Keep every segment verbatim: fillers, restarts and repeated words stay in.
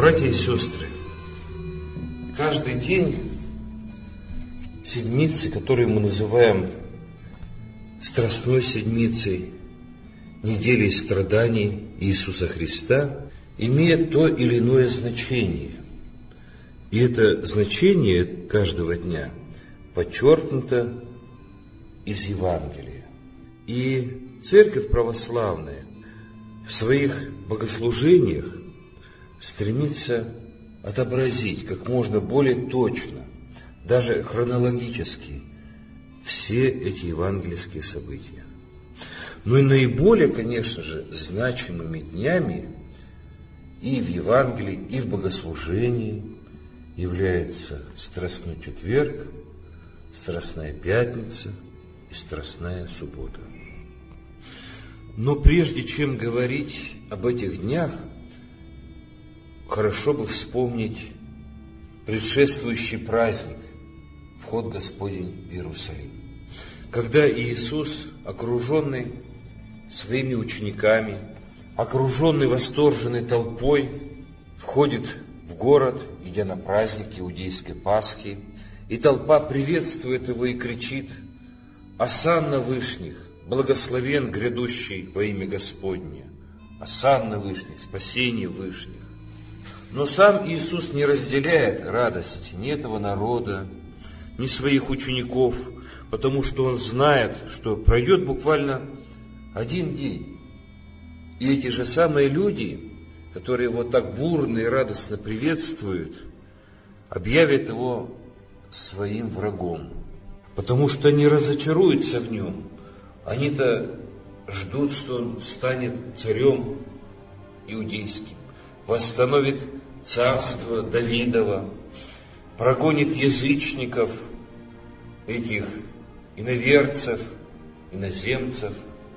Братья и сестры, каждый день седмицы, которую мы называем Страстной седмицей, неделей страданий Иисуса Христа, имеет то или иное значение. И это значение каждого дня подчеркнуто из Евангелия. И Церковь Православная в своих богослужениях стремится отобразить как можно более точно, даже хронологически, все эти евангельские события. Ну и наиболее, конечно же, значимыми днями и в Евангелии, и в богослужении является Страстной четверг, Страстная пятница и Страстная суббота. Но прежде чем говорить об этих днях, хорошо бы вспомнить предшествующий праздник, вход Господень в Иерусалим. Когда Иисус, окруженный своими учениками, окруженный восторженной толпой, входит в город, идя на праздник Иудейской Пасхи, и толпа приветствует его и кричит: «Осанна вышних, благословен грядущий во имя Господне! Осанна вышних, спасение вышних!» Но сам Иисус не разделяет радость ни этого народа, ни своих учеников, потому что Он знает, что пройдет буквально один день, и эти же самые люди, которые Его так бурно и радостно приветствуют, объявят Его своим врагом, потому что они разочаруются в Нем. Они-то ждут, что Он станет царем иудейским, восстановит царство Давидова, прогонит язычников, этих иноверцев, иноземцев.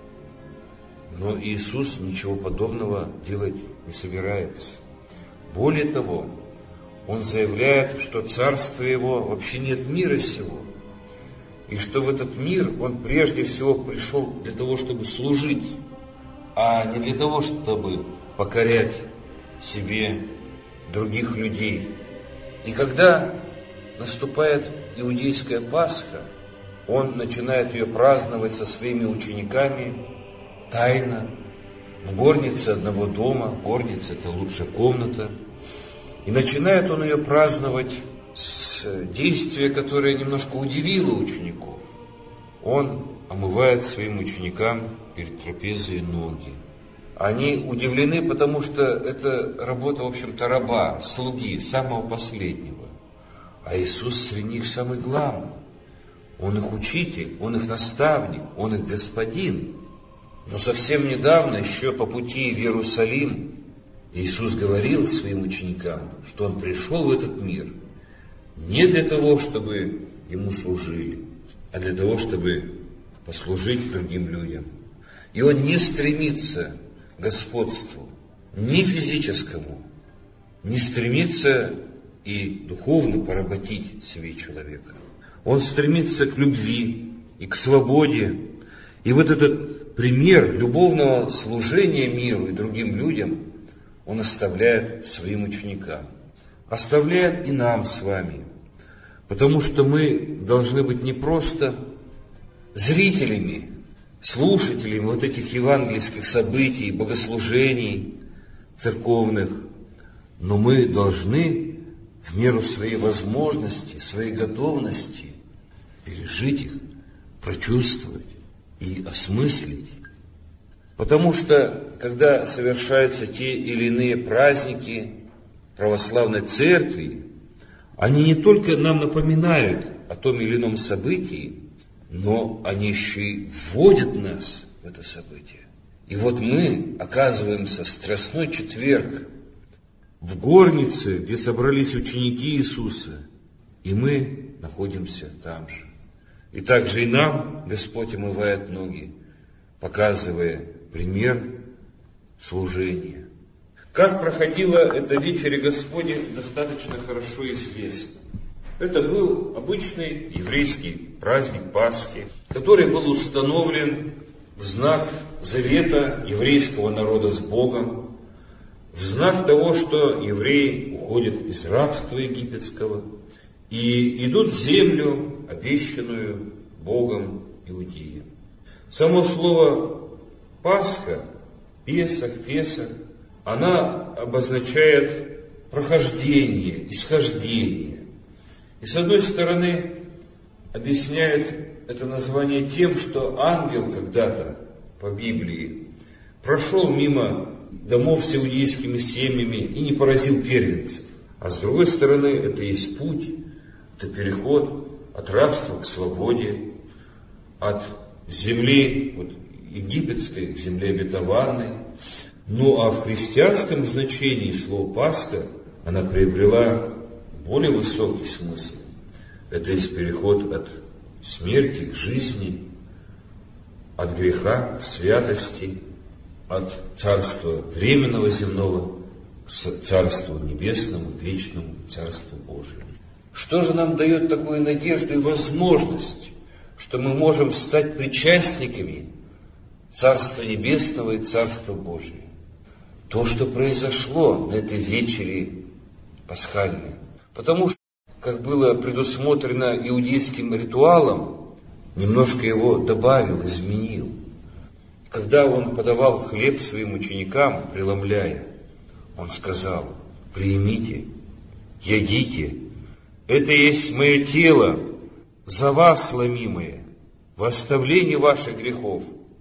Но Иисус ничего подобного делать не собирается. Более того, Он заявляет, что царство Его вообще нет мира сего, и что в этот мир Он прежде всего пришел для того, чтобы служить, а не для того, чтобы покорять себе других людей. И когда наступает иудейская Пасха, Он начинает ее праздновать со своими учениками тайно, в горнице одного дома. Горница — это лучшая комната. И начинает Он ее праздновать с действия, которое немножко удивило учеников. Он омывает своим ученикам перед трапезой ноги. Они удивлены, потому что это работа, в общем-то, раба, слуги, самого последнего. А Иисус среди них самый главный. Он их учитель, Он их наставник, Он их господин. Но совсем недавно, еще по пути в Иерусалим, Иисус говорил своим ученикам, что Он пришел в этот мир не для того, чтобы Ему служили, а для того, чтобы послужить другим людям. И Он не стремится к господству, ни физическому, не стремится и духовно поработить себе человека. Он стремится к любви и к свободе. И вот этот пример любовного служения миру и другим людям Он оставляет своим ученикам. Оставляет и нам с вами. Потому что мы должны быть не просто зрителями, слушателями вот этих евангельских событий, богослужений церковных, но мы должны в меру своей возможности, своей готовности пережить их, прочувствовать и осмыслить. Потому что, когда совершаются те или иные праздники православной церкви, они не только нам напоминают о том или ином событии, но они еще и вводят нас в это событие. И вот мы оказываемся в Страстной четверг, в горнице, где собрались ученики Иисуса, и мы находимся там же. И также и нам Господь омывает ноги, показывая пример служения. Как проходила эта вечеря Господня, достаточно хорошо известно. Это был обычный еврейский праздник Пасхи, который был установлен в знак завета еврейского народа с Богом, в знак того, что евреи уходят из рабства египетского и идут в землю, обещанную Богом Иудеям. Само слово Пасха, Песах, Фесах, она обозначает прохождение, исхождение. И с одной стороны объясняют это название тем, что ангел когда-то по Библии прошел мимо домов с иудейскими семьями и не поразил первенцев. А с другой стороны, это есть путь, это переход от рабства к свободе, от земли вот, египетской к земле обетованной. Ну а в христианском значении слово Пасха, она приобрела более высокий смысл. Это есть переход от смерти к жизни, от греха к святости, от царства временного земного к царству небесному, вечному царству Божьему. Что же нам дает такую надежду и возможность, что мы можем стать причастниками Царства Небесного и Царства Божьего? То, что произошло на этой вечере пасхальной. Потому что, как было предусмотрено иудейским ритуалом, немножко его добавил, изменил. Когда он подавал хлеб своим ученикам, преломляя, он сказал: «Примите, ядите, это есть мое тело, за вас ломимое, в оставлении ваших грехов».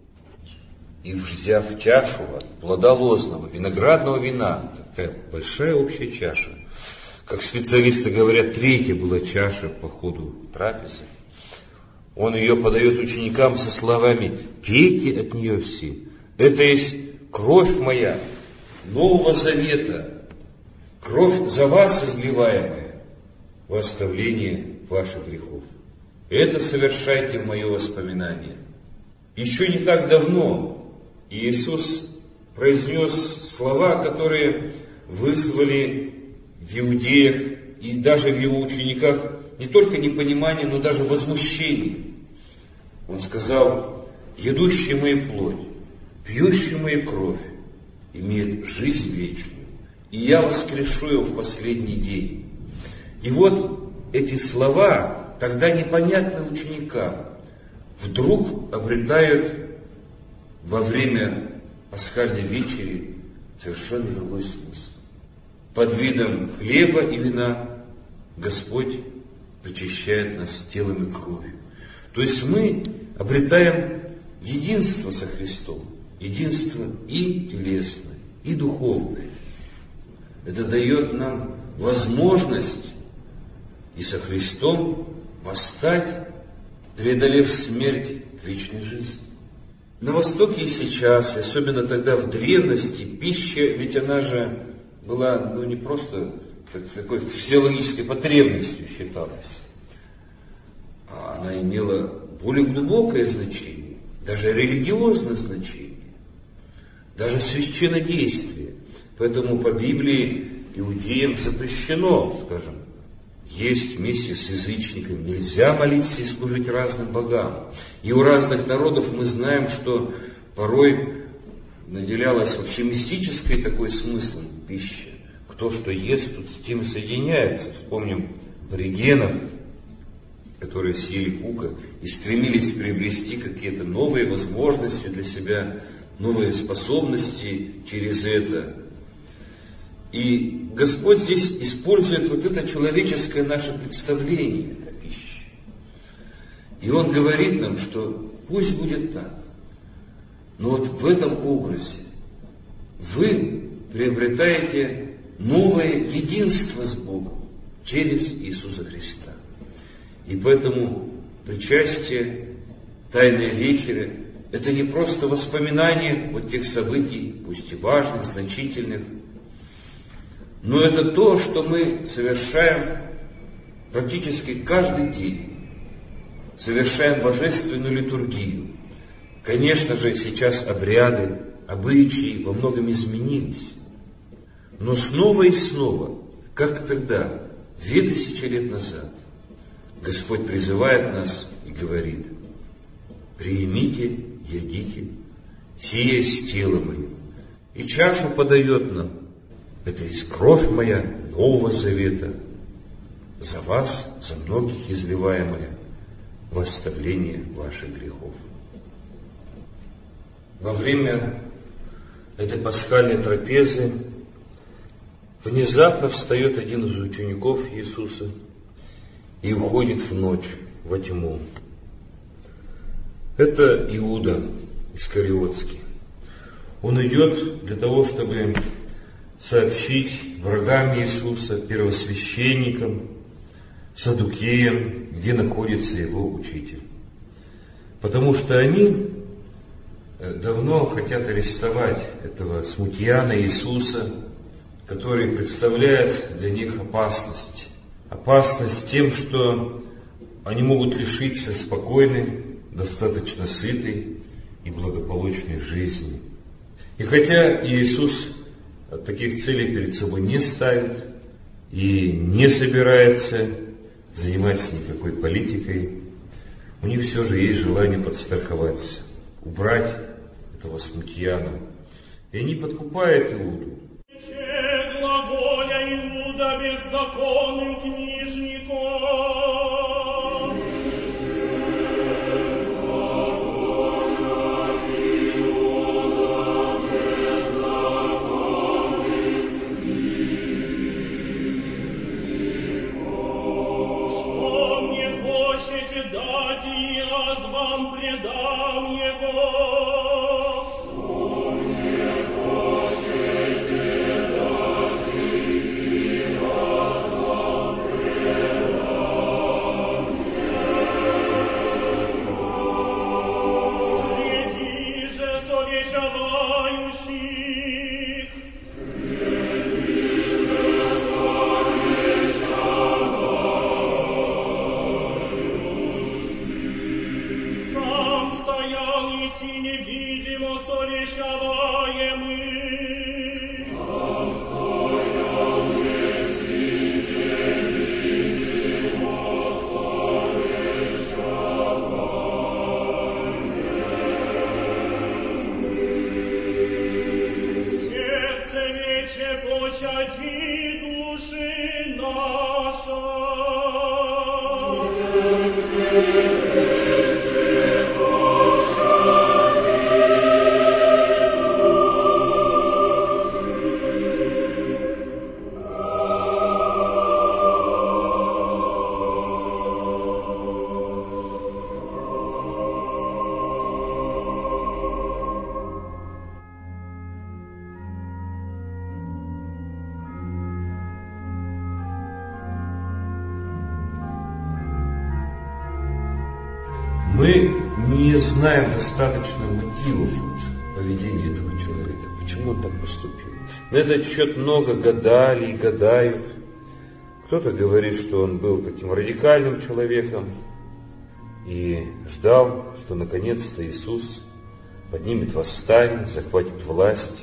И, взяв чашу от плода лозного, виноградного вина, такая большая общая чаша, как специалисты говорят, третья была чаша по ходу трапезы, он ее подает ученикам со словами: «Пейте от нее все, это есть кровь моя Нового Завета, кровь за вас изливаемая в оставление ваших грехов. Это совершайте в мое воспоминание». Еще не так давно Иисус произнес слова, которые вызвали в иудеях и даже в его учениках не только непонимание, но даже возмущение. Он сказал: «Едущий мою плоть, пьющий мою кровь, имеет жизнь вечную, и я воскрешу его в последний день». И вот эти слова, тогда непонятные ученикам, вдруг обретают во время пасхальной вечери совершенно другой смысл. Под видом хлеба и вина Господь причащает нас телом и кровью. То есть мы обретаем единство со Христом, единство и телесное, и духовное. Это дает нам возможность и со Христом восстать, преодолев смерть к вечной жизни. На Востоке и сейчас, особенно тогда в древности, пища, ведь она же была ну, не просто так, такой физиологической потребностью считалась, а она имела более глубокое значение, даже религиозное значение, даже священнодействие. Поэтому по Библии иудеям запрещено, скажем, есть вместе с язычниками, нельзя молиться и служить разным богам. И у разных народов мы знаем, что порой наделялась вообще мистической такой смыслом пища. Кто что ест, тут с тем и соединяется. Вспомним аборигенов, которые съели кука и стремились приобрести какие-то новые возможности для себя, новые способности через это. И Господь здесь использует вот это человеческое наше представление о пище. И Он говорит нам, что пусть будет так. Но вот в этом образе вы приобретаете новое единство с Богом через Иисуса Христа. И поэтому причастие, Тайная вечеря – это не просто воспоминание вот тех событий, пусть и важных, значительных, но это то, что мы совершаем практически каждый день. Совершаем божественную литургию. Конечно же, сейчас обряды, обычаи во многом изменились. Но снова и снова, как тогда, две тысячи лет назад, Господь призывает нас и говорит: «Примите, ядите, сие есть тело мое». И чашу подает нам, Это есть кровь моя Нового Завета, за вас, за многих изливаемая во оставление ваших грехов. Во время этой пасхальной трапезы внезапно встает один из учеников Иисуса и уходит в ночь, во тьму. Это Иуда Искариотский. Он идет для того, чтобы сообщить врагам Иисуса, первосвященникам, саддукеям, где находится его учитель. Потому что они давно хотят арестовать этого смутьяна Иисуса, который представляет для них опасность. Опасность тем, что они могут лишиться спокойной, достаточно сытой и благополучной жизни. И хотя Иисус таких целей перед собой не ставит и не собирается заниматься никакой политикой, у них все же есть желание подстраховаться, убрать этого смутьяна. И они подкупают Иуду. Глаголя Иуда беззаконным книжником. Что мне хочете дать, и аз вам предам его. Мы не знаем достаточно мотивов поведения этого человека, почему он так поступил. На этот счет много гадали и гадают. Кто-то говорит, что он был таким радикальным человеком и ждал, что наконец-то Иисус поднимет восстание, захватит власть,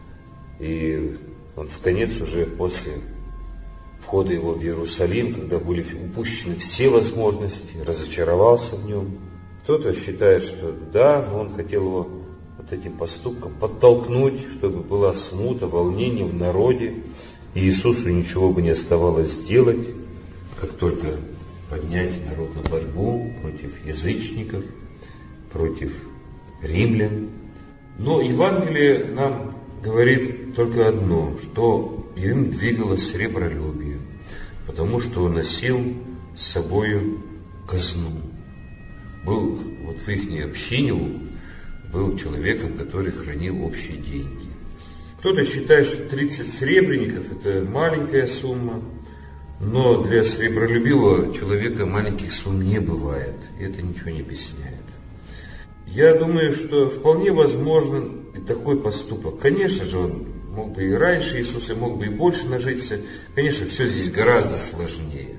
и он в конец уже после входа его в Иерусалим, когда были упущены все возможности, разочаровался в нем. Кто-то считает, что да, но он хотел его вот этим поступком подтолкнуть, чтобы была смута, волнение в народе, и Иисусу ничего бы не оставалось сделать, как только поднять народ на борьбу против язычников, против римлян. Но Евангелие нам говорит только одно, что им двигалось сребролюбие, потому что он носил с собою казну. Был вот в их общине был человеком, который хранил общие деньги. Кто-то считает, что тридцать сребреников – это маленькая сумма, но для сребролюбивого человека маленьких сумм не бывает, и это ничего не объясняет. Я думаю, что вполне возможен и такой поступок. Конечно же, он мог бы и раньше Иисуса, мог бы и больше нажиться. Конечно, все здесь гораздо сложнее.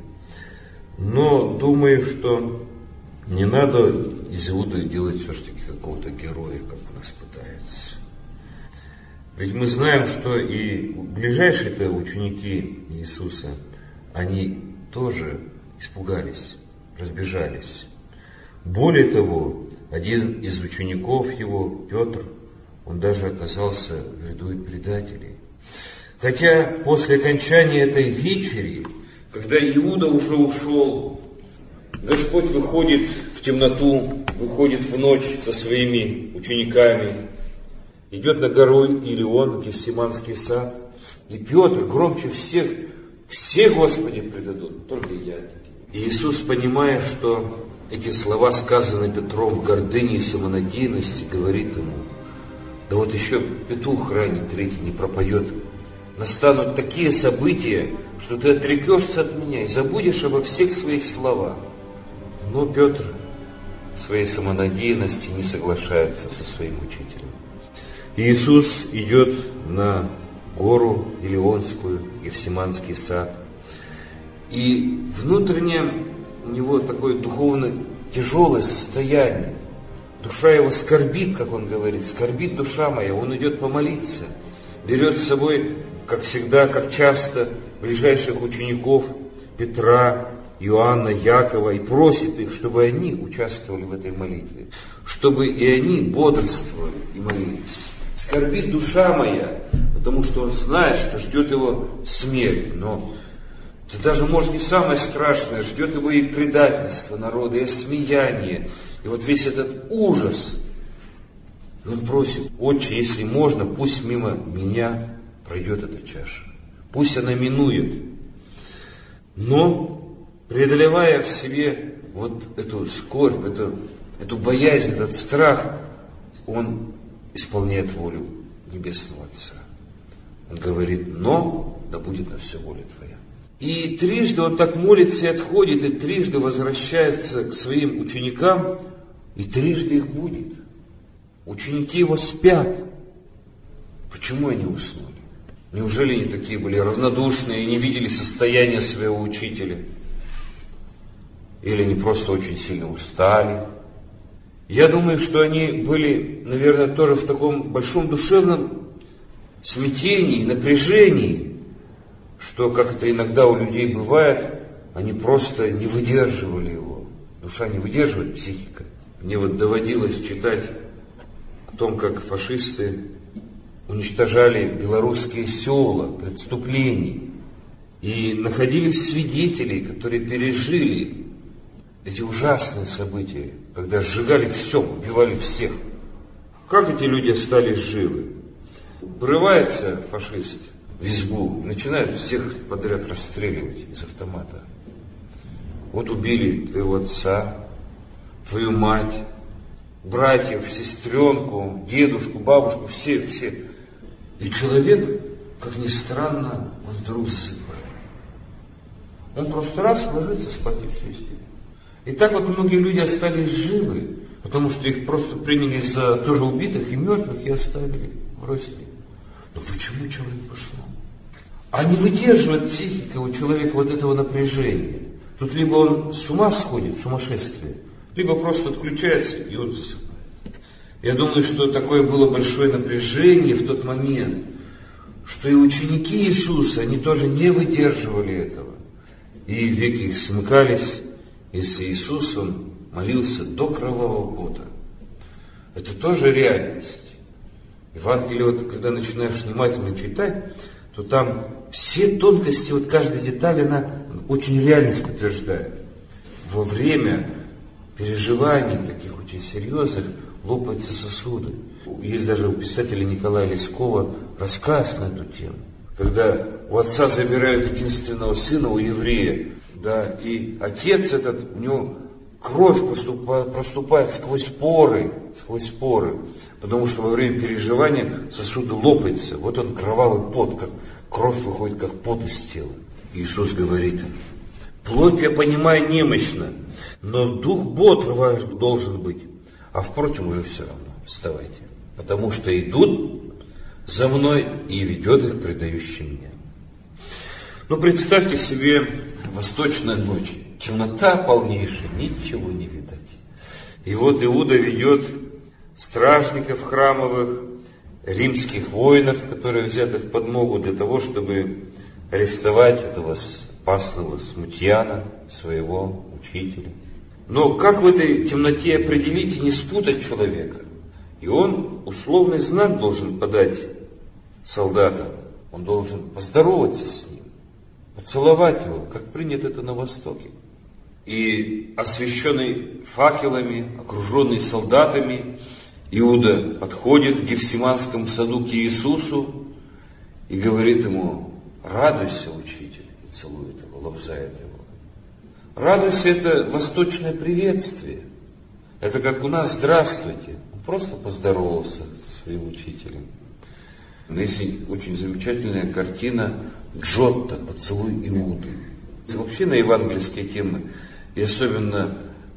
Но думаю, что не надо из Иуды делать все-таки какого-то героя, как у нас пытаются. Ведь мы знаем, что и ближайшие-то ученики Иисуса, они тоже испугались, разбежались. Более того, один из учеников его, Петр, он даже оказался в ряду предателей. Хотя после окончания этой вечери, когда Иуда уже ушел, Господь выходит в темноту, выходит в ночь со своими учениками, идет на гору Илион, Гефсиманский сад, и Петр громче всех: «Все, Господи, предадут, только я». И Иисус, понимая, что эти слова сказаны Петром в гордыне и самонадеянности, говорит ему: да вот еще петух ранний третий не пропоет. Настанут такие события, что ты отрекешься от меня и забудешь обо всех своих словах. Но Петр в своей самонадеянности не соглашается со своим учителем. Иисус идет на гору Илионскую, Гефсиманский сад. И внутренне у него такое духовно тяжелое состояние. Душа его скорбит, как он говорит, скорбит душа моя. Он идет помолиться, берет с собой, как всегда, как часто, ближайших учеников Петра, Иоанна, Якова, и просит их, чтобы они участвовали в этой молитве, чтобы и они бодрствовали и молились. Скорбит душа моя, потому что он знает, что ждет его смерть, но это даже, может, не самое страшное, ждет его и предательство народа, и осмеяние, и вот весь этот ужас. И он просит: Отче, если можно, пусть мимо меня пройдет эта чаша, пусть она минует. Но, преодолевая в себе вот эту скорбь, эту, эту боязнь, этот страх, он исполняет волю Небесного Отца. Он говорит: но да будет на все воля Твоя. И трижды он так молится и отходит, и трижды возвращается к своим ученикам, и трижды их будет. Ученики его спят. Почему они уснули? Неужели они такие были равнодушные и не видели состояния своего учителя? Или они просто очень сильно устали? Я думаю, что они были, наверное, тоже в таком большом душевном смятении, напряжении, что, как это иногда у людей бывает, они просто не выдерживали его. Душа не выдерживает, психика. Мне вот доводилось читать о том, как фашисты уничтожали белорусские села, преступлений. И находились свидетели, которые пережили эти ужасные события, когда сжигали все, убивали всех. Как эти люди остались живы? Врывается фашист в избу, начинает всех подряд расстреливать из автомата. Вот убили твоего отца, твою мать, братьев, сестренку, дедушку, бабушку, все, все. И человек, как ни странно, он вдруг засыпает. Он просто раз ложится спать и все истерит. И так вот многие люди остались живы, потому что их просто приняли за тоже убитых и мертвых и оставили, бросили. Но почему человек уснул? А не выдерживает психика у человека вот этого напряжения. Тут либо он с ума сходит, сумасшествие, либо просто отключается и он засыпает. Я думаю, что такое было большое напряжение в тот момент, что и ученики Иисуса, они тоже не выдерживали этого. И веки их смыкались, если Иисус, Он молился до кровавого пота. Это тоже реальность. Евангелие, вот, когда начинаешь внимательно читать, то там все тонкости, вот каждая деталь, она очень реальность утверждает. Во время переживаний таких очень серьезных лопаются сосуды. Есть даже у писателя Николая Лескова рассказ на эту тему. Когда у отца забирают единственного сына, у еврея, да, и отец этот, у него кровь поступает, проступает сквозь поры, сквозь поры, потому что во время переживания сосуды лопаются. Вот он, кровавый пот, как кровь выходит, как пот из тела. Иисус говорит им: плоть, я понимаю, немощна, но дух бодр ваш должен быть. А впрочем, уже все равно, вставайте, потому что идут за мной и ведет их предающий меня. Ну, представьте себе восточная ночь, темнота полнейшая, ничего не видать. И вот Иуда ведет стражников храмовых, римских воинов, которые взяты в подмогу для того, чтобы арестовать этого опасного смутьяна, своего учителя. Но как в этой темноте определить и не спутать человека? И он условный знак должен подать солдатам. Он должен поздороваться с ним, поцеловать его, как принято это на Востоке. И освещенный факелами, окруженный солдатами, Иуда подходит в Гефсиманском саду к Иисусу и говорит ему: радуйся, учитель, и целует его, лобзает его. Радуйся — это восточное приветствие. Это как у нас «здравствуйте». Он просто поздоровался со своим учителем. Но есть очень замечательная картина Джотто «Поцелуй Иуды». Вообще на евангельские темы, и особенно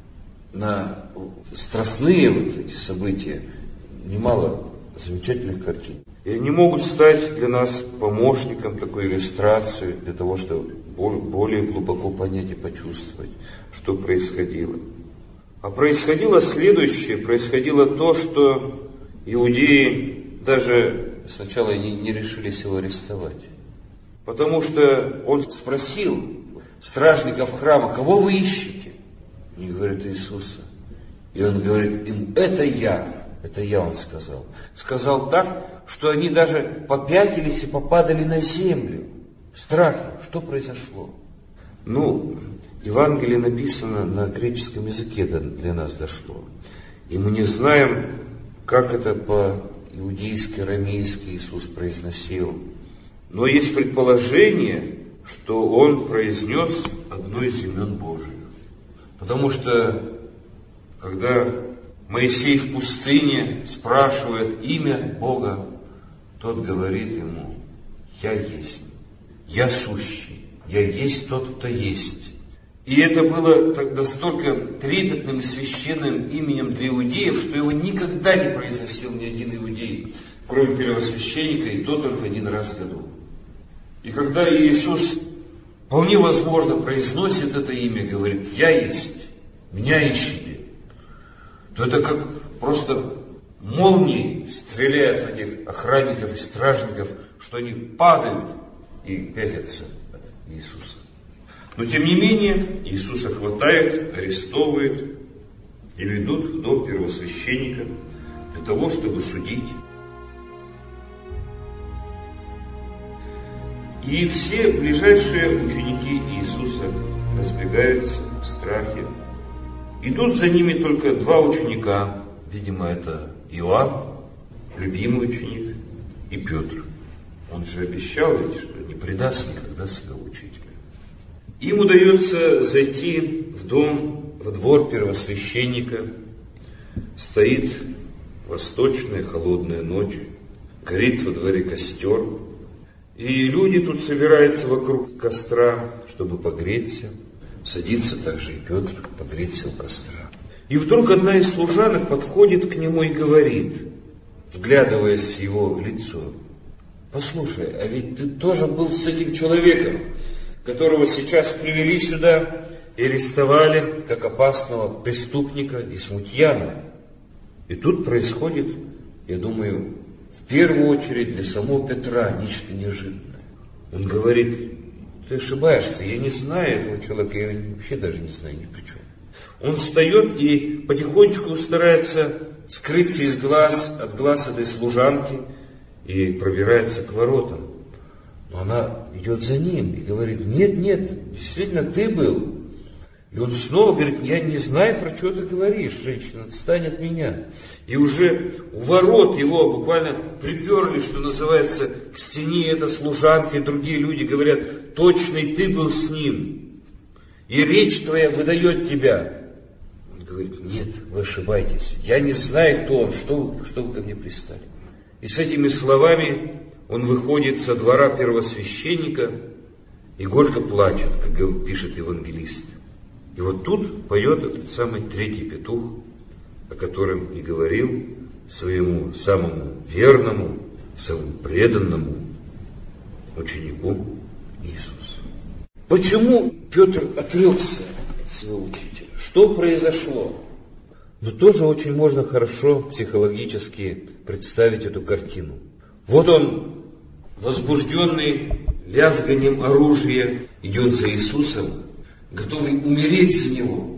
на страстные вот эти события, немало замечательных картин. И они могут стать для нас помощником, такой иллюстрацией, для того, чтобы более глубоко понять и почувствовать, что происходило. А происходило следующее, происходило то, что иудеи даже сначала не, не решились его арестовать. Потому что он спросил стражников храма: кого вы ищете? Они говорят: Иисуса. И он говорит им: это я. Это я, он сказал. Сказал так, что они даже попятились и попадали на землю. В страхе. Что произошло? Ну, Евангелие написано на греческом языке, для нас дошло. И мы не знаем, как это по-иудейски, арамейски Иисус произносил. Но есть предположение, что он произнес одно из имен Божьих. Потому что, когда Моисей в пустыне спрашивает имя Бога, тот говорит ему: я есть, я сущий, я есть тот, кто есть. И это было настолько трепетным и священным именем для иудеев, что его никогда не произносил ни один иудей, кроме первосвященника, и то только один раз в году. И когда Иисус вполне возможно произносит это имя, говорит: я есть, меня ищите, то это как просто молнией стреляют в этих охранников и стражников, что они падают и пятятся от Иисуса. Но тем не менее Иисуса хватают, арестовывают и ведут в дом первосвященника для того, чтобы судить. И все ближайшие ученики Иисуса разбегаются в страхе. Идут за ними только два ученика. Видимо, это Иоанн, любимый ученик, и Петр. Он же обещал ведь, что не предаст никогда своего учителя. Им удается зайти в дом, во двор первосвященника. Стоит восточная холодная ночь, горит во дворе костер. И люди тут собираются вокруг костра, чтобы погреться. Садится также и Петр погреться у костра. И вдруг одна из служанок подходит к нему и говорит, вглядываясь в его лицо: послушай, а ведь ты тоже был с этим человеком, которого сейчас привели сюда и арестовали как опасного преступника и смутьяна. И тут происходит, я думаю, в первую очередь для самого Петра нечто неожиданное. Он говорит: ты ошибаешься, я не знаю этого человека, я вообще даже не знаю ни при чем. Он встает и потихонечку старается скрыться из глаз, от глаз этой служанки и пробирается к воротам. Но она идет за ним и говорит: нет, нет, действительно ты был. И он снова говорит: я не знаю, про что ты говоришь, женщина, отстань от меня. И уже у ворот его буквально приперли, что называется, к стене эта служанка, и другие люди говорят: точно и ты был с ним, и речь твоя выдает тебя. Он говорит: нет, вы ошибаетесь, я не знаю, кто он, что вы, что вы ко мне пристали. И с этими словами он выходит со двора первосвященника и горько плачет, как пишет евангелист. И вот тут поет этот самый третий петух, о котором и говорил своему самому верному, самому преданному ученику Иисус. Почему Петр отрекся от своего учителя? Что произошло? Но тоже очень можно хорошо психологически представить эту картину. Вот он, возбужденный лязганием оружия, идет за Иисусом, готовый умереть за Него.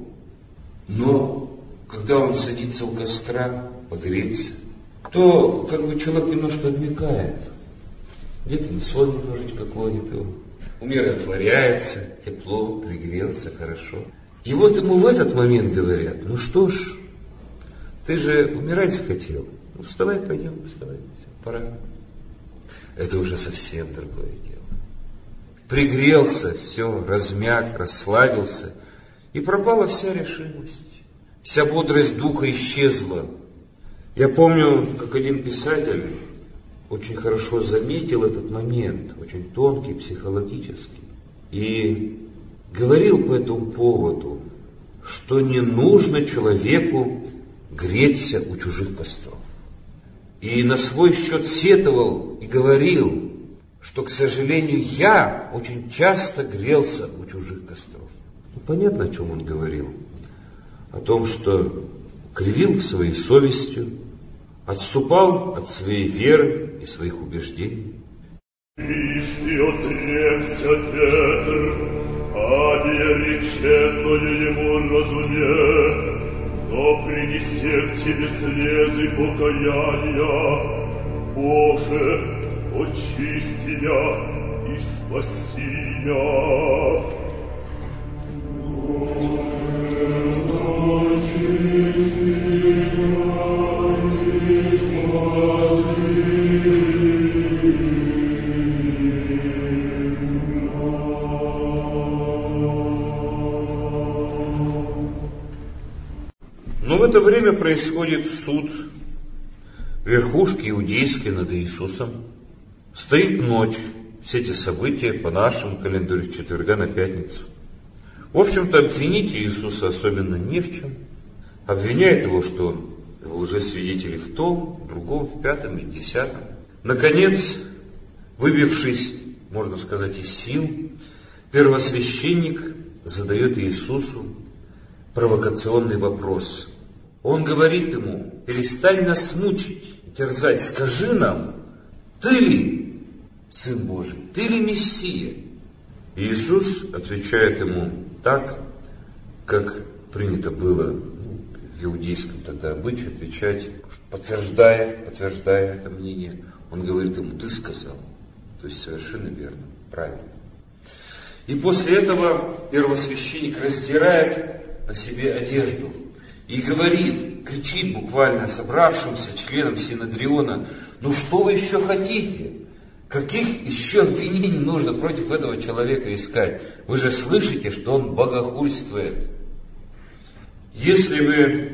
Но когда он садится у костра погреться, то как бы человек немножко обмякает. Где-то на сон немножечко клонит его. Умиротворяется, тепло, пригрелся, хорошо. И вот ему в этот момент говорят: ну что ж, ты же умирать захотел. Ну вставай, пойдем, вставай, все, пора. Это уже совсем другое дело. Пригрелся, все, размяк, расслабился, и пропала вся решимость. Вся бодрость духа исчезла. Я помню, как один писатель очень хорошо заметил этот момент, очень тонкий, психологический, и говорил по этому поводу, что не нужно человеку греться у чужих костров. И на свой счет сетовал и говорил, что, к сожалению, я очень часто грелся у чужих костров. Ну, понятно, о чем он говорил. О том, что кривил своей совестью, отступал от своей веры и своих убеждений. Лишь ты отрекся, Петр, аби реченное ему разуме, но принесе к тебе слезы покаяния. Боже, очисти меня и спаси меня. Но в это время происходит суд верхушки иудейской над Иисусом. Стоит ночь, все эти события по нашему календарю с четверга на пятницу. В общем-то, обвинить Иисуса особенно не в чем. Обвиняет его, что он лжесвидетели в том, в другом, в пятом и в десятом. Наконец, выбившись, можно сказать, из сил, первосвященник задает Иисусу провокационный вопрос. Он говорит ему: перестань нас мучить и терзать, скажи нам, ты ли Сын Божий, ты ли Мессия? Иисус отвечает ему так, как принято было в иудейском тогда обычае отвечать, подтверждая, подтверждая это мнение. Он говорит ему: ты сказал. То есть совершенно верно, правильно. И после этого первосвященник раздирает на себе одежду и говорит, кричит буквально собравшимся членам Синодриона: ну что вы еще хотите? Каких еще обвинений нужно против этого человека искать? Вы же слышите, что он богохульствует. Если бы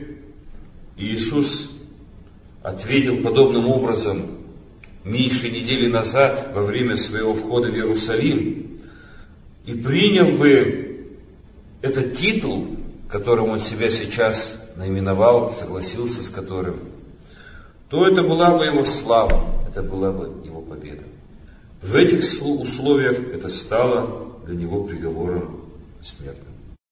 Иисус ответил подобным образом меньше недели назад во время своего входа в Иерусалим и принял бы этот титул, которым он себя сейчас наименовал, согласился с которым, то это была бы его слава, это была бы его победа. В этих условиях это стало для него приговором смертным.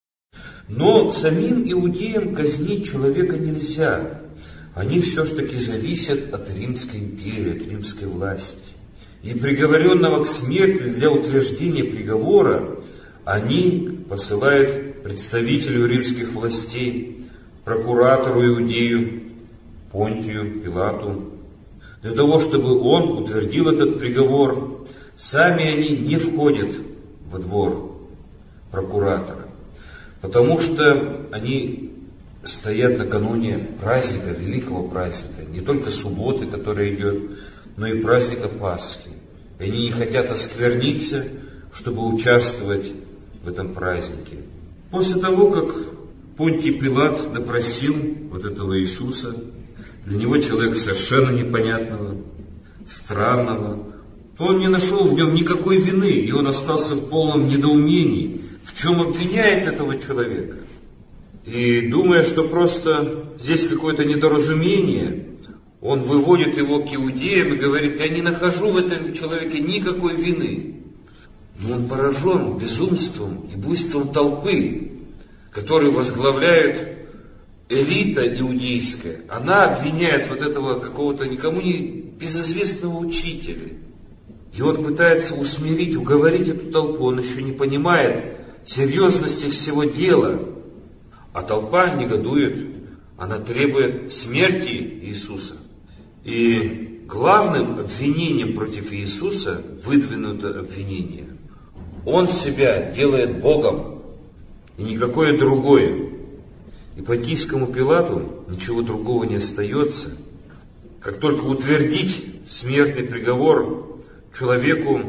Но самим иудеям казнить человека нельзя. Они все-таки зависят от Римской империи, от римской власти. И приговоренного к смерти для утверждения приговора они посылают представителю римских властей, прокуратору Иудею, Понтию, Пилату, для того, чтобы он утвердил этот приговор. Сами они не входят во двор прокуратора, потому что они стоят накануне праздника, великого праздника, не только субботы, которая идет, но и праздника Пасхи. И они не хотят оскверниться, чтобы участвовать в этом празднике. После того, как Понтий Пилат допросил вот этого Иисуса, для него человека совершенно непонятного, странного, то он не нашел в нем никакой вины, и он остался в полном недоумении, в чем обвиняет этого человека. И думая, что просто здесь какое-то недоразумение, он выводит его к иудеям и говорит: я не нахожу в этом человеке никакой вины. Но он поражен безумством и буйством толпы, которую возглавляет элита иудейская. Она обвиняет вот этого какого-то никому не безызвестного учителя. И он пытается усмирить, уговорить эту толпу. Он еще не понимает серьезности всего дела. А толпа негодует. Она требует смерти Иисуса. И главным обвинением против Иисуса выдвинуто обвинение. Он себя делает Богом, и никакое другое. И Понтийскому Пилату ничего другого не остается, как только утвердить смертный приговор человеку,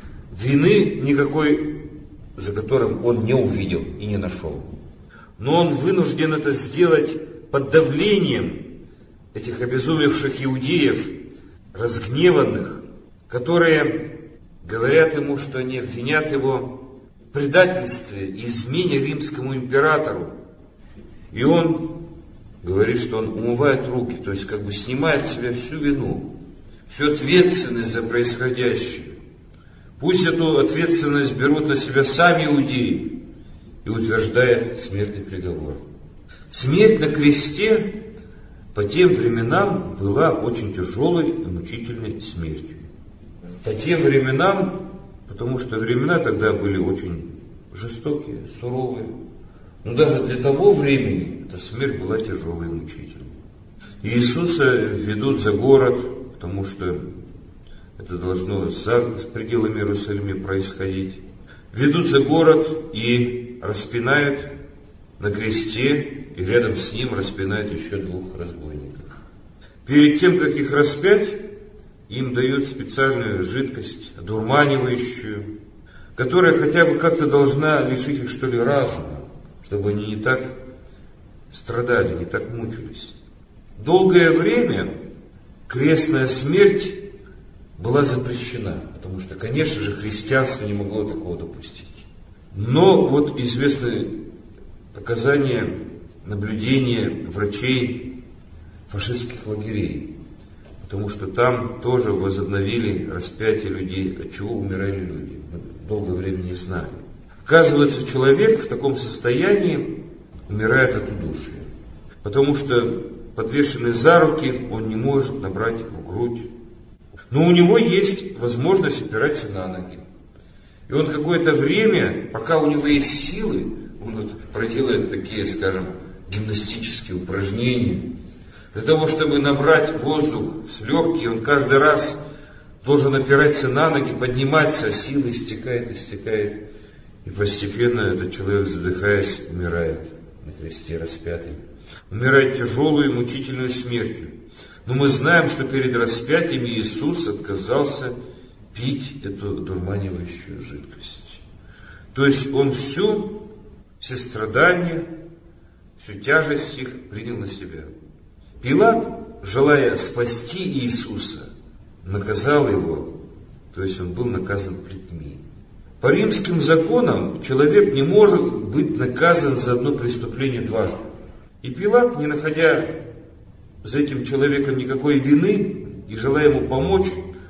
вины никакой, за которым он не увидел и не нашел. Но он вынужден это сделать под давлением этих обезумевших иудеев, разгневанных, которые говорят ему, что они обвинят его в предательстве и измене римскому императору. И он говорит, что он умывает руки, то есть как бы снимает с себя всю вину, всю ответственность за происходящее. Пусть эту ответственность берут на себя сами иудеи, и утверждает смертный приговор. Смерть на кресте по тем временам была очень тяжелой и мучительной смертью. По тем временам, потому что времена тогда были очень жестокие, суровые. Но даже для того времени эта смерть была тяжелой и мучительной. Иисуса ведут за город, потому что это должно за пределами Иерусалима происходить. Ведут за город и распинают на кресте, и рядом с ним распинают еще двух разбойников. Перед тем, как их распять, им дают специальную жидкость, одурманивающую, которая хотя бы как-то должна лишить их, что ли, разума, чтобы они не так страдали, не так мучились. Долгое время крестная смерть была запрещена, потому что, конечно же, христианство не могло такого допустить. Но вот известны показания, наблюдения врачей фашистских лагерей, потому что там тоже возобновили распятие людей, от чего умирали люди. Мы долгое время не знали. Оказывается, человек в таком состоянии умирает от удушья, потому что подвешенный за руки он не может набрать в грудь. Но у него есть возможность опираться на ноги. И он какое-то время, пока у него есть силы, он вот проделает такие, скажем, гимнастические упражнения. Для того, чтобы набрать воздух с легких, он каждый раз должен опираться на ноги, подниматься, а сила истекает, истекает. И постепенно этот человек, задыхаясь, умирает на кресте распятый. Умирает тяжелую и мучительную смертью. Но мы знаем, что перед распятием Иисус отказался пить эту дурманивающую жидкость. То есть Он всю, все страдания, всю тяжесть их принял на себя. Пилат, желая спасти Иисуса, наказал его, то есть он был наказан плетьми. По римским законам человек не может быть наказан за одно преступление дважды. И Пилат, не находя за этим человеком никакой вины и желая ему помочь,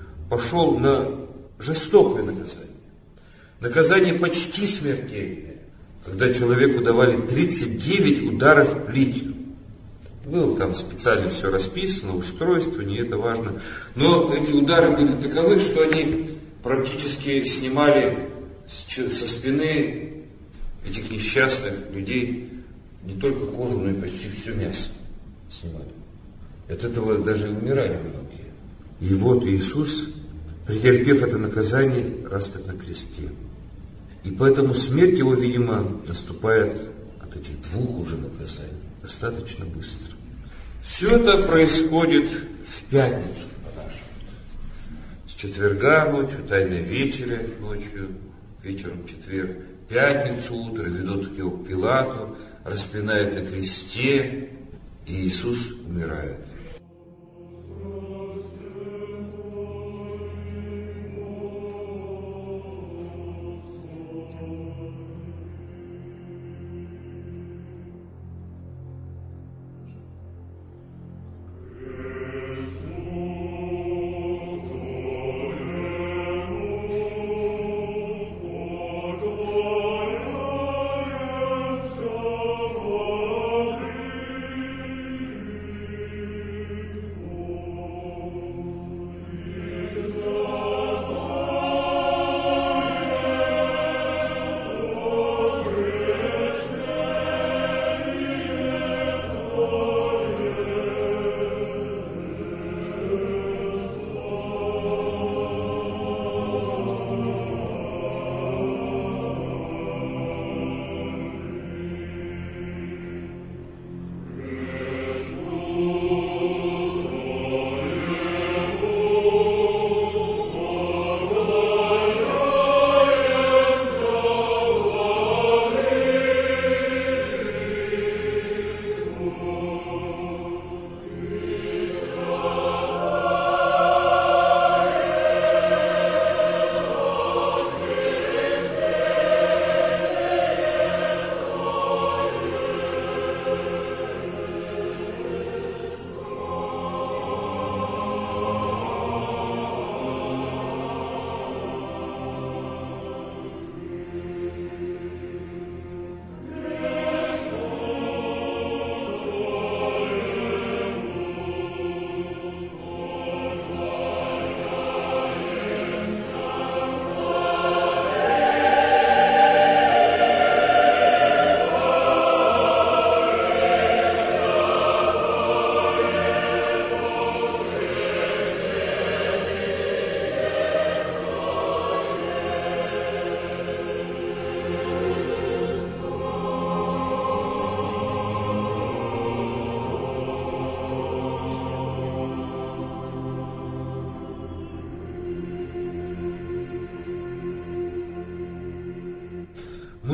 пошел на жестокое наказание. Наказание почти смертельное, когда человеку давали тридцать девять ударов плетью. Было там специально все расписано, устройство, не это важно. Но эти удары были таковы, что они практически снимали со спины этих несчастных людей не только кожу, но и почти все мясо снимали. От этого даже и умирали многие. И вот Иисус, претерпев это наказание, распят на кресте. И поэтому смерть его, видимо, наступает от этих двух уже наказаний достаточно быстро. Все это происходит в пятницу по-нашему. С четверга ночью, тайной вечеря ночью, вечером в четверг, пятницу утро ведут его к Пилату, распинают на кресте, и Иисус умирает.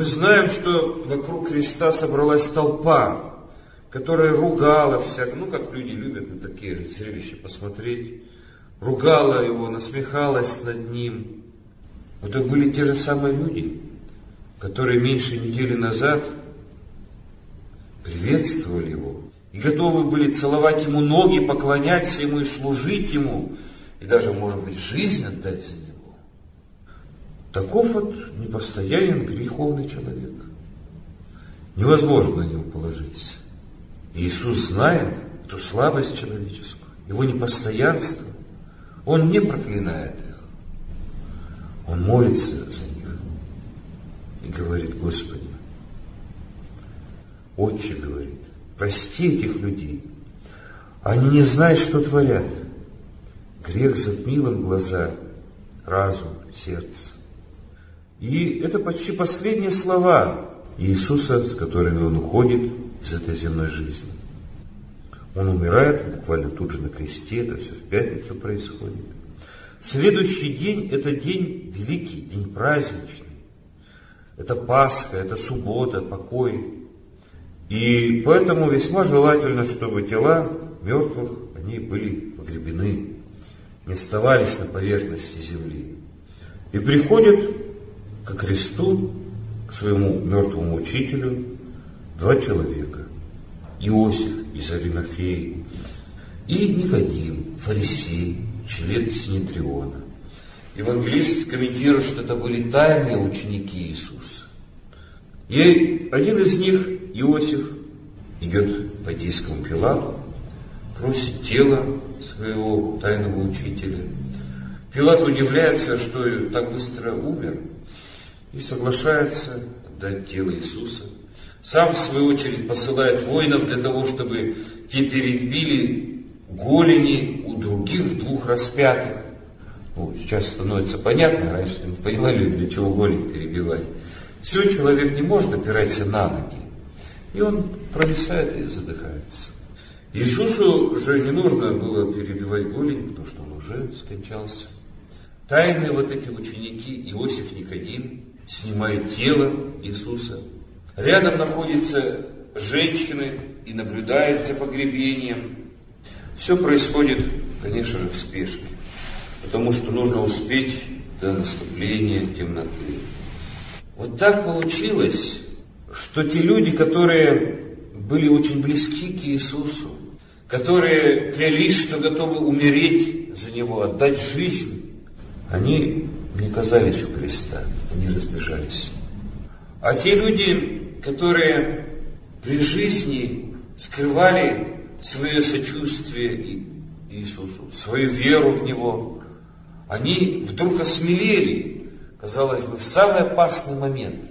Мы знаем, что вокруг креста собралась толпа, которая ругала всяк, ну, как люди любят на такие зрелища посмотреть, ругала его, насмехалась над ним. Это были те же самые люди, которые меньше недели назад приветствовали его и готовы были целовать ему ноги, поклоняться ему и служить ему, и даже, может быть, жизнь отдать за него. Таков вот непостоянен, греховный человек. Невозможно на него положиться. И Иисус, зная эту слабость человеческую, его непостоянство, Он не проклинает их. Он молится за них и говорит: Господи, Отче, говорит, прости этих людей. Они не знают, что творят. Грех затмил им глаза, разум, сердце. И это почти последние слова Иисуса, с которыми Он уходит из этой земной жизни. Он умирает буквально тут же на кресте, это все в пятницу происходит. Следующий день – это день великий, день праздничный. Это Пасха, это суббота, покой. И поэтому весьма желательно, чтобы тела мертвых, они были погребены, не оставались на поверхности земли. И приходят ко кресту, к своему мертвому учителю, два человека. Иосиф из Аримафеи и Никодим, фарисей, член Синедриона. Евангелист комментирует, что это были тайные ученики Иисуса. И один из них, Иосиф, идет по Понтийскому Пилату, просит тело своего тайного учителя. Пилат удивляется, что так быстро умер, и соглашается отдать тело Иисуса. Сам, в свою очередь, посылает воинов для того, чтобы те перебили голени у других двух распятых. Ну, сейчас становится понятно, раньше мы понимали, для чего голень перебивать. Все, человек не может опираться на ноги, и он провисает и задыхается. Иисусу же не нужно было перебивать голень, потому что он уже скончался. Тайные вот эти ученики, Иосиф, Никодим, снимают тело Иисуса. Рядом находятся женщины и наблюдают за погребением. Все происходит, конечно же, в спешке, потому что нужно успеть до наступления темноты. Вот так получилось, что те люди, которые были очень близки к Иисусу, которые клялись, что готовы умереть за Него, отдать жизнь, они не оказались у креста, они разбежались. А те люди, которые при жизни скрывали свое сочувствие Иисусу, свою веру в Него, они вдруг осмелели, казалось бы, в самый опасный момент.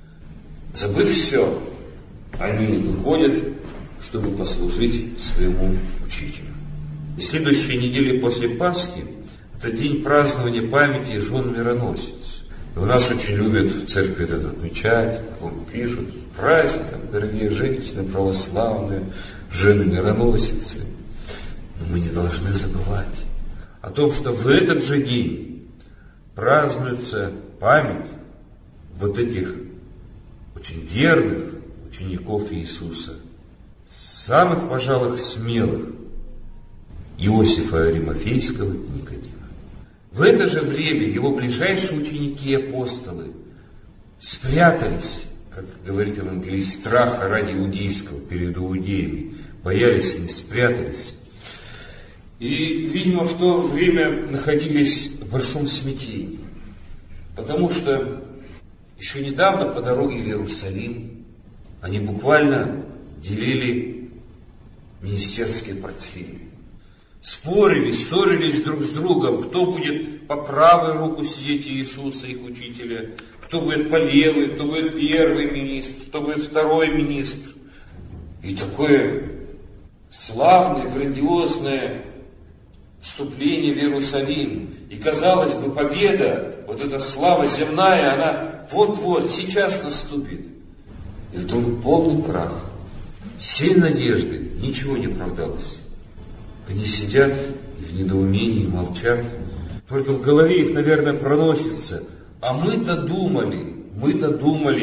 Забыв все, они выходят, чтобы послужить своему учителю. И следующие недели после Пасхи – это день празднования памяти жен мироносец. И у нас очень любят в церкви это отмечать, пишут: праздником, дорогие женщины православные, жены мироносицы. Но мы не должны забывать о том, что в этот же день празднуется память вот этих очень верных учеников Иисуса, самых, пожалуй, смелых, Иосифа Аримафейского и Никодима. В это же время его ближайшие ученики и апостолы спрятались, как говорит евангелист, страха ради иудейского перед иудеями, боялись и спрятались. И, видимо, в то время находились в большом смятении, потому что еще недавно по дороге в Иерусалим они буквально делили министерские портфели. Спорили, ссорились друг с другом, кто будет по правой руку сидеть Иисуса, их учителя, кто будет по левой, кто будет первый министр, кто будет второй министр. И такое славное, грандиозное вступление в Иерусалим. И, казалось бы, победа, вот эта слава земная, она вот-вот, сейчас наступит. И вдруг полный крах. Все надежды, ничего не оправдалось. Они сидят и в недоумении молчат. Только в голове их, наверное, проносится: а мы-то думали, мы-то думали,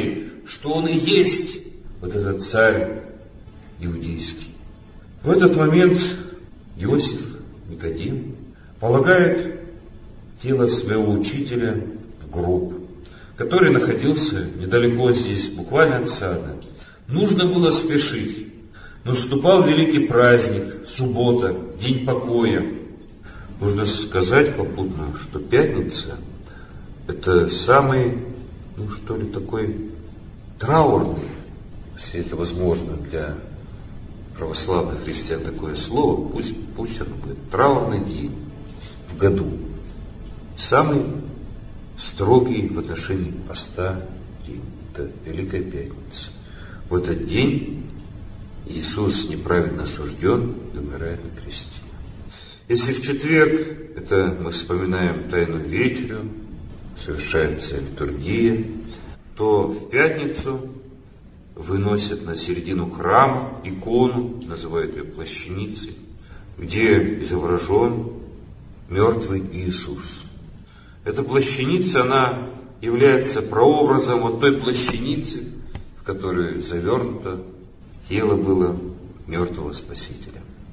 что он и есть вот этот царь иудейский. В этот момент Иосиф, Никодим, полагает тело своего учителя в гроб, который находился недалеко здесь, буквально от сада. Нужно было спешить. Наступал великий праздник, суббота, день покоя. Нужно сказать попутно, что пятница – это самый, ну что ли, такой траурный, если это возможно для православных христиан такое слово, пусть, пусть оно будет, траурный день в году. Самый строгий в отношении поста день. Это Великая Пятница. В этот день Иисус неправедно осужден и умирает на кресте. Если в четверг это мы вспоминаем Тайную вечерю, совершается литургия, то в пятницу выносят на середину храма икону, называют ее плащаницей, где изображен мертвый Иисус. Эта плащаница, она является прообразом вот той плащаницы, в которую завернуто тело было мертвого Спасителя.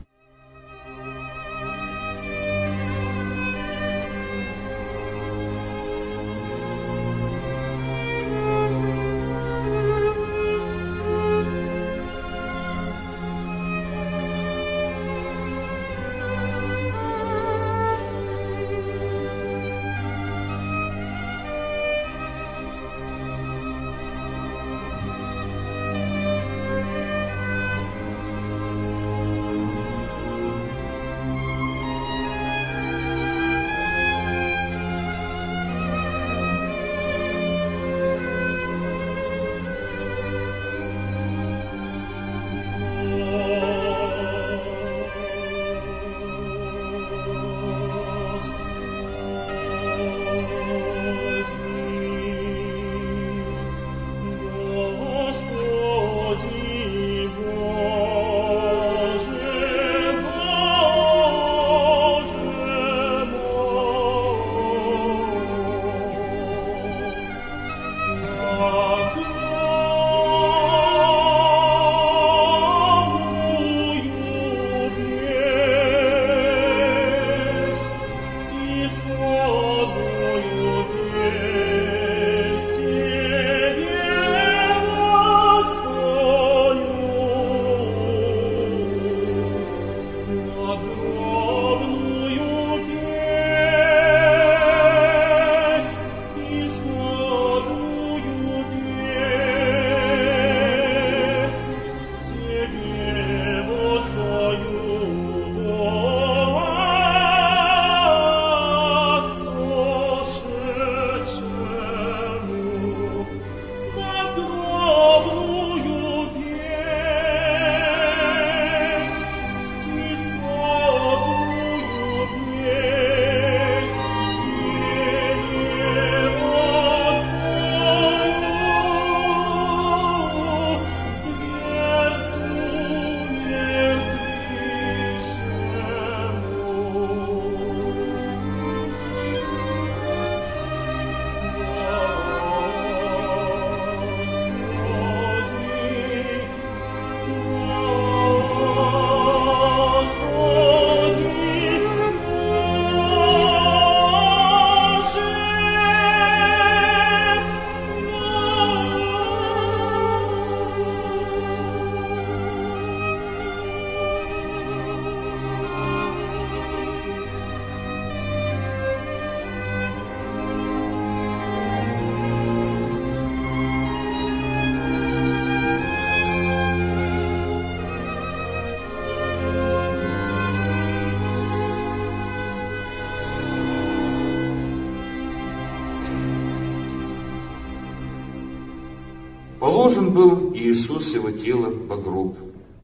Положен был Иисус его телом по гроб.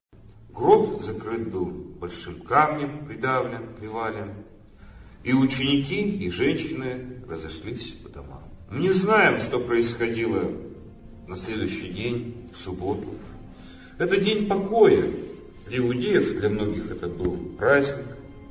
Гроб закрыт был большим камнем, придавлен, привален. И ученики, и женщины разошлись по домам. Мы не знаем, что происходило на следующий день, в субботу. Это день покоя. Для иудеев, для многих это был праздник.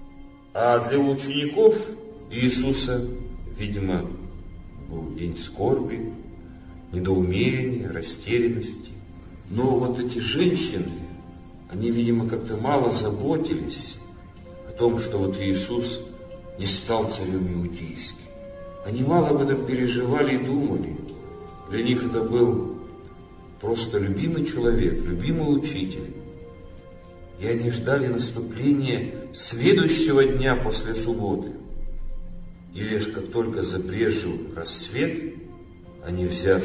А для учеников Иисуса, видимо, был день скорби. недоумения, растерянности. Но вот эти женщины, они, видимо, как-то мало заботились о том, что вот Иисус не стал царем иудейским. Они мало об этом переживали и думали. Для них это был просто любимый человек, любимый учитель. И они ждали наступления следующего дня после субботы. И лишь как только забрезжил рассвет, они, взяв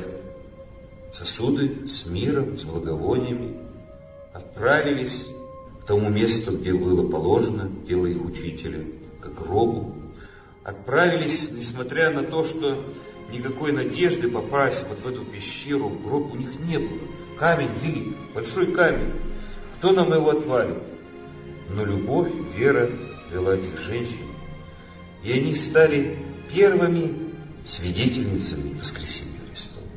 сосуды с миром, с благовониями, отправились к тому месту, где было положено дело их учителя, к гробу. Отправились, несмотря на то, что никакой надежды попасть вот в эту пещеру, в гроб у них не было. Камень велик, большой камень. Кто нам его отвалит? Но любовь, вера вела этих женщин. И они стали первыми свидетельницами воскресения Христова.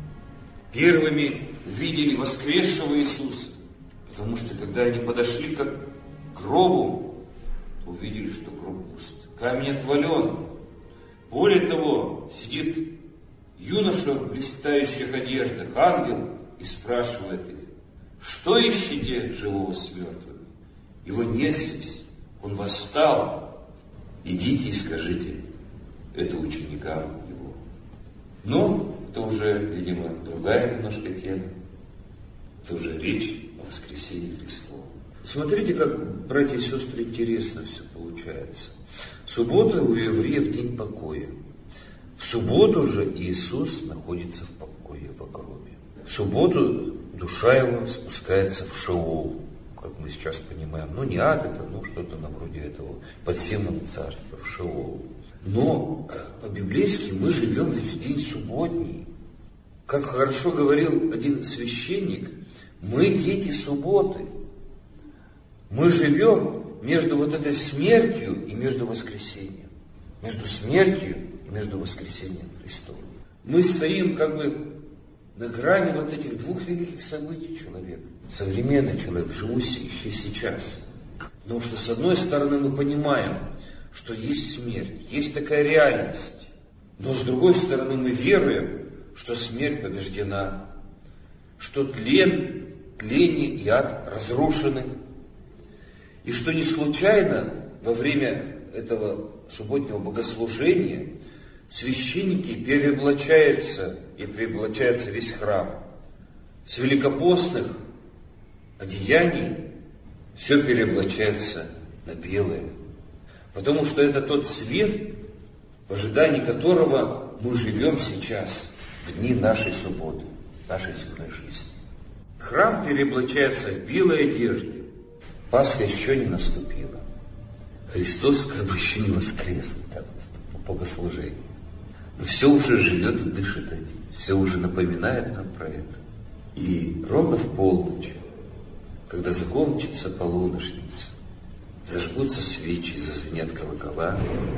Первыми увидели воскресшего Иисуса. Потому что, когда они подошли к гробу, увидели, что гроб пуст. Камень отвален. Более того, сидит юноша в блистающих одеждах, ангел, и спрашивает их: что ищете живого с мертвыми? Его нет здесь, он восстал. Идите и скажите это ученикам его. Но это уже, видимо, другая немножко тема. Это уже речь о воскресении Христова. Смотрите, как, братья и сестры, интересно все получается. Суббота у евреев день покоя. В субботу же Иисус находится в покое, в гробе. В субботу душа его спускается в Шеол, как мы сейчас понимаем. Ну, не ад это, ну, что-то на вроде этого подземного царства, в Шеол. Но по-библейски мы живем ведь в день субботний. Как хорошо говорил один священник, мы дети субботы. Мы живем между вот этой смертью и между воскресением. Между смертью и между воскресением Христовым. Мы стоим как бы на грани вот этих двух великих событий человек. Современный человек, живущий сейчас. Потому что с одной стороны мы понимаем, что есть смерть, есть такая реальность. Но с другой стороны мы веруем, что смерть побеждена. Что тлен, тление и ад разрушены. И что не случайно во время этого субботнего богослужения священники переоблачаются, и переоблачается весь храм. С великопостных одеяний все переоблачается на белое. Потому что это тот свет, в ожидании которого мы живем сейчас, в дни нашей субботы, нашей земной жизни. Храм переоблачается в белые одежды. Пасха еще не наступила. Христос как бы еще не воскрес, так по богослужению. Но все уже живет и дышит этим. Все уже напоминает нам про это. И ровно в полночь, когда закончится полуношница, зажгутся свечи, зазвенят колокола.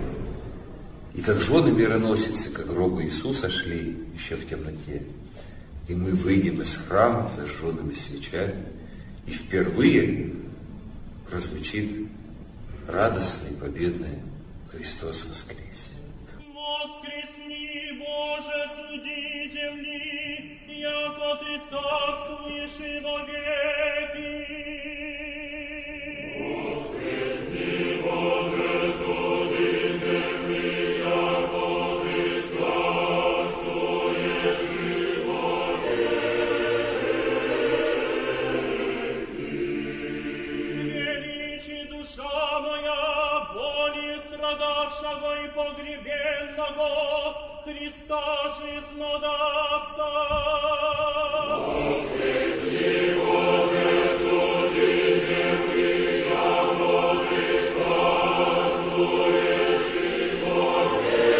И как жены мироносицы к гробу Иисуса шли еще в темноте. И мы выйдем из храма с зажженными свечами. И впервые прозвучит радостное и победное «Христос воскресе». Воскресни, Боже, суди земли, яко Ты царствуешь и во веки. Воскресни, Боже, суди земли, яко Ты царствуешь и во веки. Величи душа моя, боли страдавшего и погребенного, Христа жизнодавца. Воскресни, Боже, суди земли, яко Ты царствуешь и во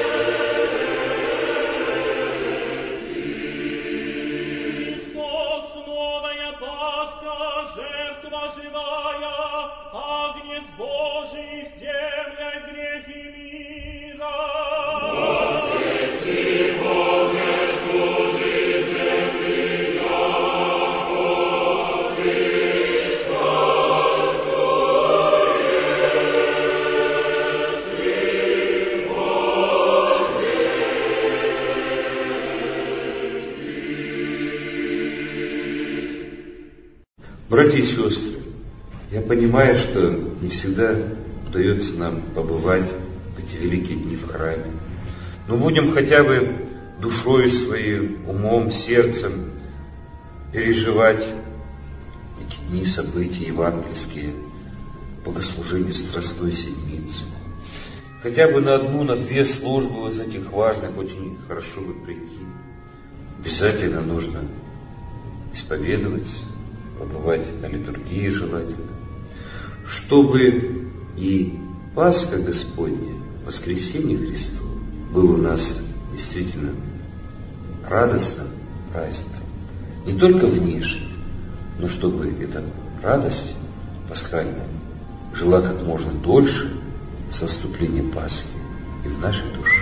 веки. Христос, новая Пасха, жертва живая, Агнец Божий, в землях грехи мира. Воскресни, Боже, суди земли, яко Ты царствуешь и во веки. Братья и сестры, я понимаю, что не всегда удается нам побывать в эти великие дни в храме. Но будем хотя бы душою своей, умом, сердцем переживать эти дни, события евангельские, богослужения Страстной Седмицы. Хотя бы на одну, на две службы из этих важных очень хорошо бы прийти. Обязательно нужно исповедоваться, побывать на литургии желательно, чтобы и Пасха Господня, Воскресение Христово, был у нас действительно радостным праздником. Не только внешне, но чтобы эта радость пасхальная жила как можно дольше с наступлением Пасхи и в нашей душе.